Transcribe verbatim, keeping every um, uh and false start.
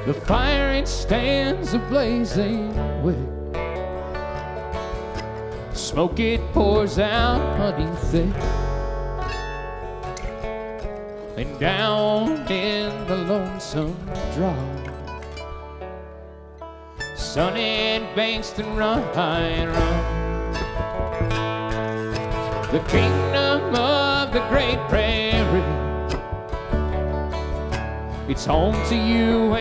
The fire it stands a blazing wick. Smoke it pours out beneath it. And down in the lonesome draw, sunny banks that run high and run. The kingdom of the great prairie, it's home to you